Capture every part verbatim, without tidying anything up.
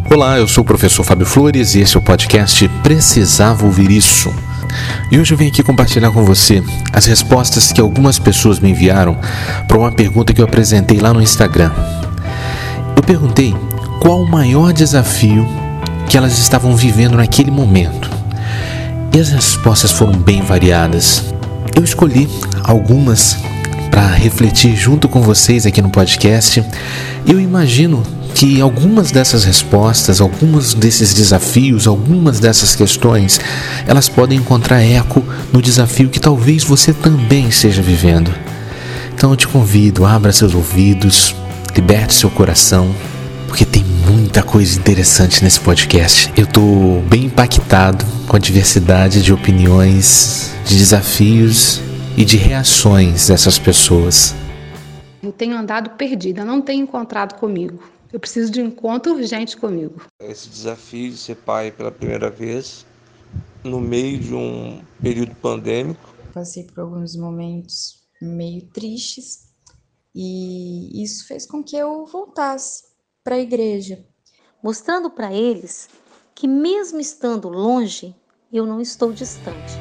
Olá, eu sou o professor Fábio Flores e esse é o podcast Precisava Ouvir Isso. E hoje eu venho aqui compartilhar com você as respostas que algumas pessoas me enviaram para uma pergunta que eu apresentei lá no Instagram. Eu perguntei qual o maior desafio que elas estavam vivendo naquele momento. E as respostas foram bem variadas. Eu escolhi algumas para refletir junto com vocês aqui no podcast. Eu imagino que algumas dessas respostas, alguns desses desafios, algumas dessas questões, elas podem encontrar eco no desafio que talvez você também esteja vivendo. Então eu te convido, abra seus ouvidos, liberte seu coração, porque tem muita coisa interessante nesse podcast. Eu estou bem impactado com a diversidade de opiniões, de desafios e de reações dessas pessoas. Eu tenho andado perdida, não tenho encontrado comigo. Eu preciso de um encontro urgente comigo. Esse desafio de ser pai pela primeira vez, no meio de um período pandêmico. Passei por alguns momentos meio tristes e isso fez com que eu voltasse para a igreja. Mostrando para eles que mesmo estando longe, eu não estou distante.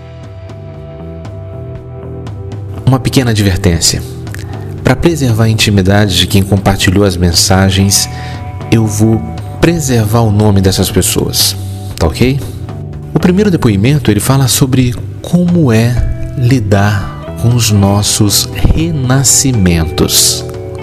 Uma pequena advertência. Para preservar a intimidade de quem compartilhou as mensagens, eu vou preservar o nome dessas pessoas, tá ok? O primeiro depoimento, ele fala sobre como é lidar com os nossos renascimentos.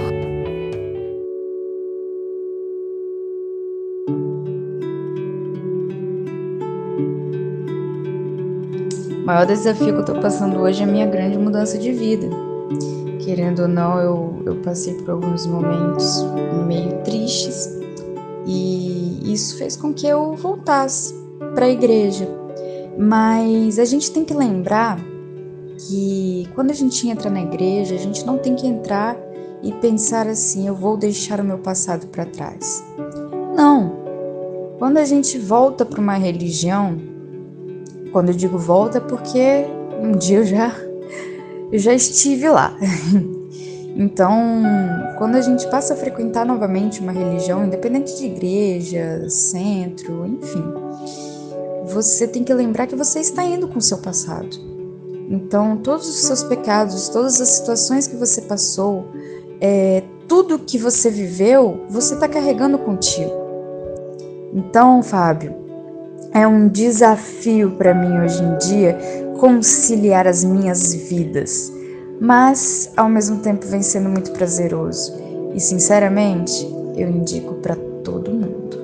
O maior desafio que eu estou passando hoje é a minha grande mudança de vida. Querendo ou não, eu, eu passei por alguns momentos meio tristes e isso fez com que eu voltasse para a igreja. Mas a gente tem que lembrar que quando a gente entra na igreja, a gente não tem que entrar e pensar assim, eu vou deixar o meu passado para trás. Não. Quando a gente volta para uma religião, quando eu digo volta é porque um dia eu já... Eu já estive lá. Então, quando a gente passa a frequentar novamente uma religião, independente de igreja, centro, enfim, você tem que lembrar que você está indo com o seu passado. Então, todos os seus pecados, todas as situações que você passou, é, tudo que você viveu, você está carregando contigo. Então, Fábio, é um desafio para mim hoje em dia conciliar as minhas vidas, mas ao mesmo tempo vem sendo muito prazeroso e sinceramente eu indico para todo mundo.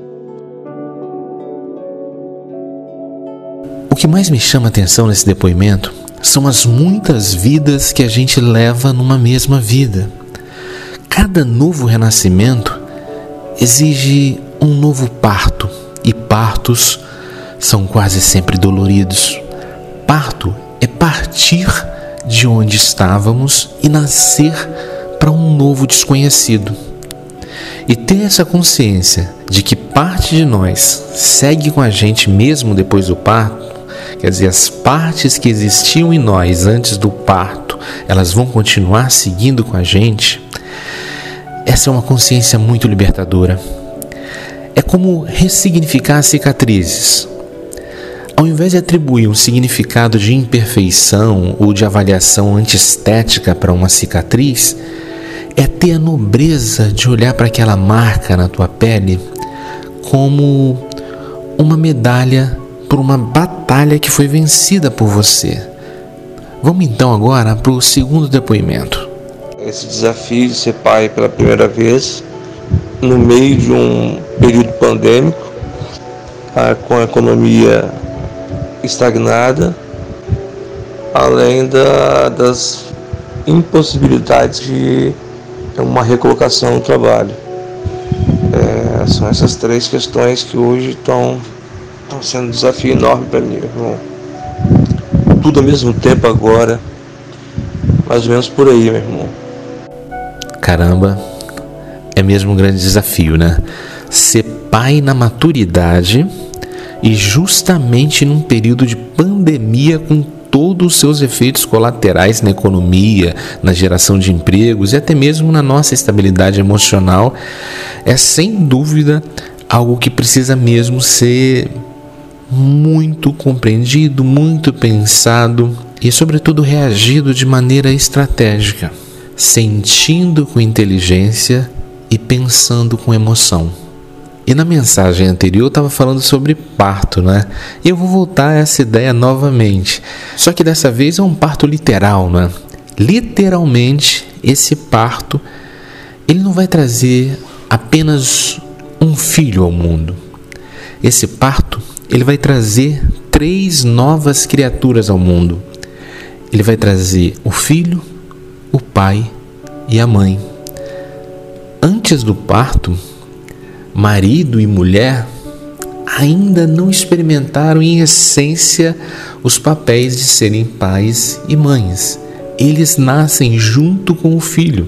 O que mais me chama a atenção nesse depoimento são as muitas vidas que a gente leva numa mesma vida. Cada novo renascimento exige um novo parto e partos são quase sempre doloridos. Parto é partir de onde estávamos e nascer para um novo desconhecido. E ter essa consciência de que parte de nós segue com a gente mesmo depois do parto, quer dizer, as partes que existiam em nós antes do parto, elas vão continuar seguindo com a gente. Essa é uma consciência muito libertadora. É como ressignificar cicatrizes. Ao invés de atribuir um significado de imperfeição ou de avaliação antiestética para uma cicatriz, é ter a nobreza de olhar para aquela marca na tua pele como uma medalha por uma batalha que foi vencida por você. Vamos então agora para o segundo depoimento. Esse desafio de ser pai pela primeira vez, no meio de um período pandêmico, com a economia estagnada, além da, das impossibilidades de uma recolocação no trabalho. É, são essas três questões que hoje estão, estão sendo um desafio enorme para mim, meu irmão. Tudo ao mesmo tempo agora, mais ou menos por aí, meu irmão. Caramba, é mesmo um grande desafio, né? Ser pai na maturidade e justamente num período de pandemia com todos os seus efeitos colaterais na economia, na geração de empregos e até mesmo na nossa estabilidade emocional, é sem dúvida algo que precisa mesmo ser muito compreendido, muito pensado e, sobretudo, reagido de maneira estratégica, sentindo com inteligência e pensando com emoção. E na mensagem anterior eu estava falando sobre parto, né? E eu vou voltar a essa ideia novamente. Só que dessa vez é um parto literal, né? Literalmente, esse parto, ele não vai trazer apenas um filho ao mundo. Esse parto, ele vai trazer três novas criaturas ao mundo. Ele vai trazer o filho, o pai e a mãe. Antes do parto, marido e mulher ainda não experimentaram em essência os papéis de serem pais e mães. Eles nascem junto com o filho.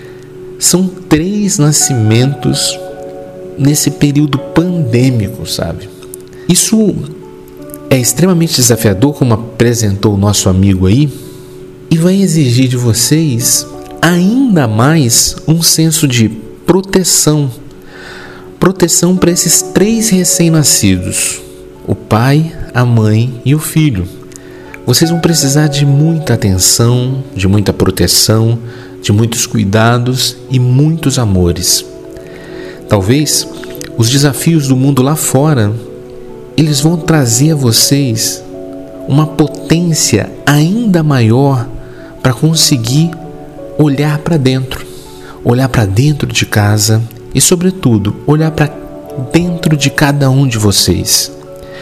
São três nascimentos nesse período pandêmico, sabe? Isso é extremamente desafiador, como apresentou o nosso amigo aí, e vai exigir de vocês ainda mais um senso de proteção. Proteção para esses três recém-nascidos, o pai, a mãe e o filho. Vocês vão precisar de muita atenção, de muita proteção, de muitos cuidados e muitos amores. Talvez os desafios do mundo lá fora, eles vão trazer a vocês uma potência ainda maior para conseguir olhar para dentro, olhar para dentro de casa e, sobretudo, olhar para dentro de cada um de vocês.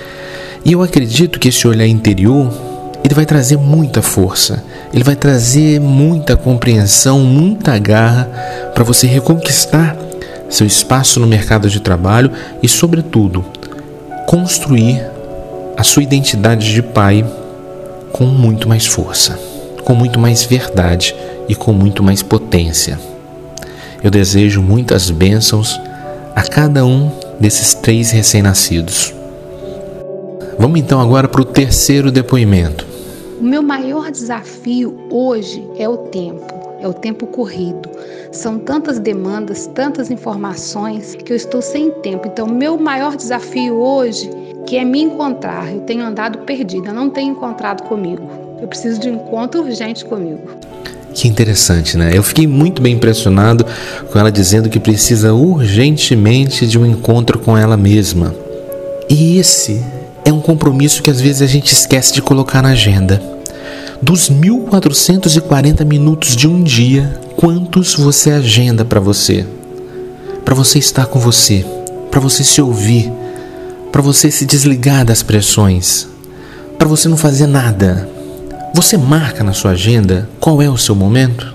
E eu acredito que esse olhar interior, ele vai trazer muita força, ele vai trazer muita compreensão, muita garra para você reconquistar seu espaço no mercado de trabalho e, sobretudo, construir a sua identidade de pai com muito mais força, com muito mais verdade e com muito mais potência. Eu desejo muitas bênçãos a cada um desses três recém-nascidos. Vamos então agora para o terceiro depoimento. O meu maior desafio hoje é o tempo, é o tempo corrido. São tantas demandas, tantas informações que eu estou sem tempo. Então, o meu maior desafio hoje que é me encontrar. Eu tenho andado perdida, não tenho encontrado comigo. Eu preciso de um encontro urgente comigo. Que interessante, né? Eu fiquei muito bem impressionado com ela dizendo que precisa urgentemente de um encontro com ela mesma. E esse é um compromisso que às vezes a gente esquece de colocar na agenda. Dos mil quatrocentos e quarenta minutos de um dia, quantos você agenda para você? Para você estar com você, para você se ouvir, para você se desligar das pressões, para você não fazer nada. Você marca na sua agenda qual é o seu momento?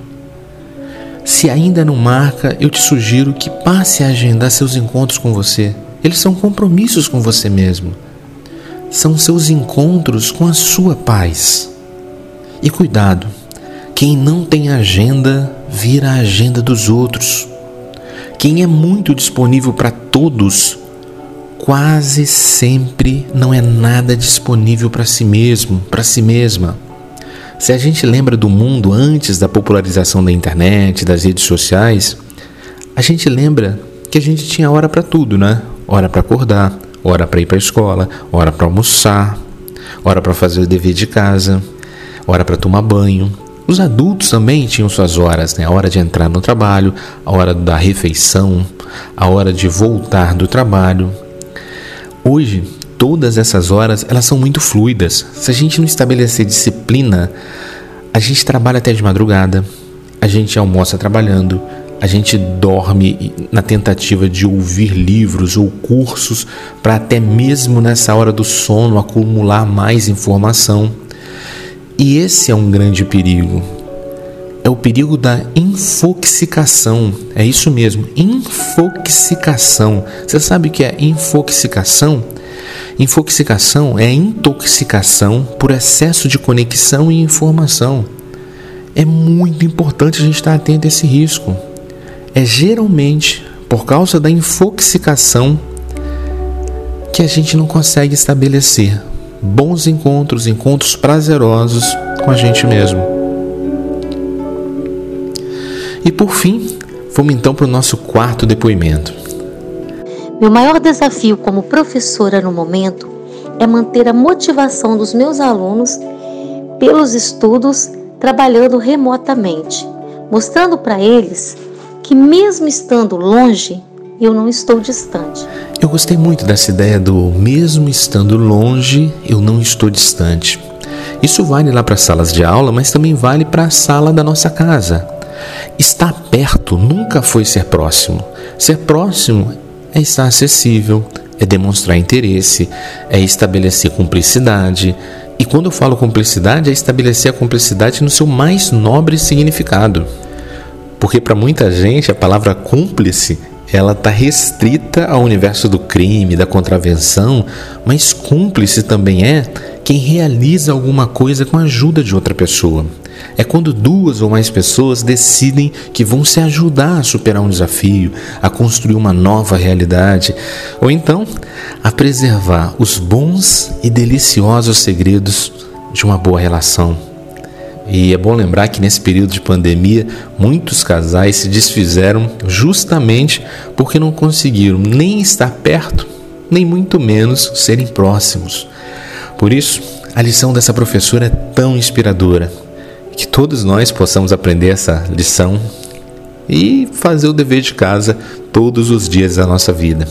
Se ainda não marca, eu te sugiro que passe a agendar seus encontros com você. Eles são compromissos com você mesmo. São seus encontros com a sua paz. E cuidado, quem não tem agenda vira a agenda dos outros. Quem é muito disponível para todos, quase sempre não é nada disponível para si mesmo, para si mesma. Se a gente lembra do mundo antes da popularização da internet, das redes sociais, a gente lembra que a gente tinha hora para tudo, né? Hora para acordar, hora para ir para a escola, hora para almoçar, hora para fazer o dever de casa, hora para tomar banho. Os adultos também tinham suas horas, né? A hora de entrar no trabalho, a hora da refeição, a hora de voltar do trabalho. Hoje, todas essas horas, elas são muito fluidas. Se a gente não estabelecer disciplina, a gente trabalha até de madrugada, a gente almoça trabalhando, a gente dorme na tentativa de ouvir livros ou cursos para até mesmo nessa hora do sono acumular mais informação. E esse é um grande perigo. É o perigo da infoxicação. É isso mesmo, infoxicação. Você sabe o que é infoxicação? Infoxicação é a intoxicação por excesso de conexão e informação. É muito importante a gente estar atento a esse risco. É geralmente por causa da infoxicação que a gente não consegue estabelecer bons encontros, encontros prazerosos com a gente mesmo. E por fim, vamos então para o nosso quarto depoimento. Meu maior desafio como professora no momento é manter a motivação dos meus alunos pelos estudos, trabalhando remotamente, mostrando para eles que mesmo estando longe, eu não estou distante. Eu gostei muito dessa ideia do mesmo estando longe, eu não estou distante. Isso vale lá para as salas de aula, mas também vale para a sala da nossa casa. Estar perto nunca foi ser próximo. Ser próximo é estar acessível, é demonstrar interesse, é estabelecer cumplicidade. E quando eu falo cumplicidade, é estabelecer a cumplicidade no seu mais nobre significado. Porque para muita gente a palavra cúmplice, ela está restrita ao universo do crime, da contravenção, mas cúmplice também é quem realiza alguma coisa com a ajuda de outra pessoa. É quando duas ou mais pessoas decidem que vão se ajudar a superar um desafio, a construir uma nova realidade, ou então a preservar os bons e deliciosos segredos de uma boa relação. E é bom lembrar que nesse período de pandemia, muitos casais se desfizeram justamente porque não conseguiram nem estar perto, nem muito menos serem próximos. Por isso, a lição dessa professora é tão inspiradora. Que todos nós possamos aprender essa lição e fazer o dever de casa todos os dias da nossa vida.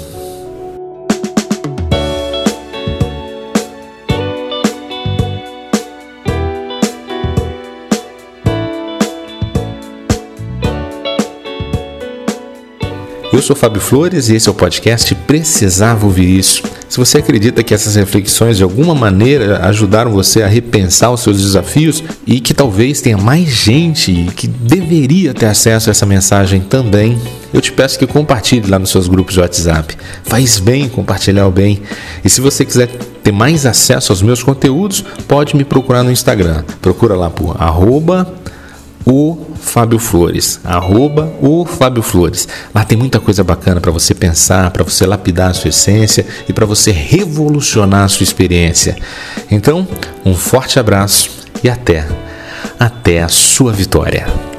Eu sou Fábio Flores e esse é o podcast Precisava Ouvir Isso. Se você acredita que essas reflexões de alguma maneira ajudaram você a repensar os seus desafios e que talvez tenha mais gente que deveria ter acesso a essa mensagem também, eu te peço que compartilhe lá nos seus grupos de WhatsApp. Faz bem compartilhar o bem. E se você quiser ter mais acesso aos meus conteúdos, pode me procurar no Instagram. Procura lá por arroba o Fábio Flores, arroba o Fábio Flores. Lá tem muita coisa bacana para você pensar, para você lapidar a sua essência e para você revolucionar a sua experiência. Então, um forte abraço e até, até a sua vitória.